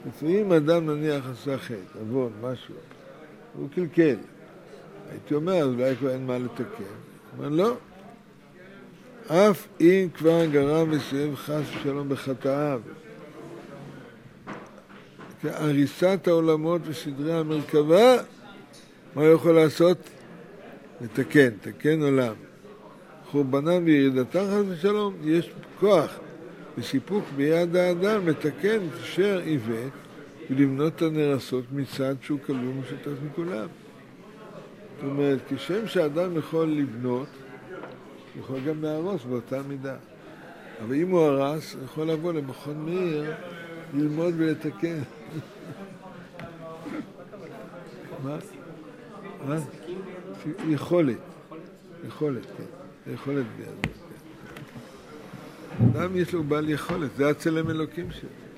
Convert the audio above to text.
לפעמים אדם נניח עשה חטא, עוון, משהו, הוא קלקל. הייתי אומר, אולי כבר אין מה לתקן. אבל לא. אף אם כבר גרם וסיים חס ושלום בחטאיו. הריסת העולמות וסדרי המרכבה, מה הוא יכול לעשות? לתקן, תקן עולם. חורבנם וירידתם חס ושלום, יש כוח וסיפוק ביד האדם לתקן את אשר עיוות ולבנות את הנרסות מצד שהוא כלול ומשותף מכולם. זאת אומרת, כשם שאדם יכול לבנות, הוא יכול גם להרוס באותה מידה. אבל אם הוא הרס, הוא יכול לבוא למכון מאיר, ללמוד ולתקן. מה? מה? יכולת. יכולת, כן. יכולת ביד. אדם יש לו בעל יכולת, זה הצלם אלוקים שלו.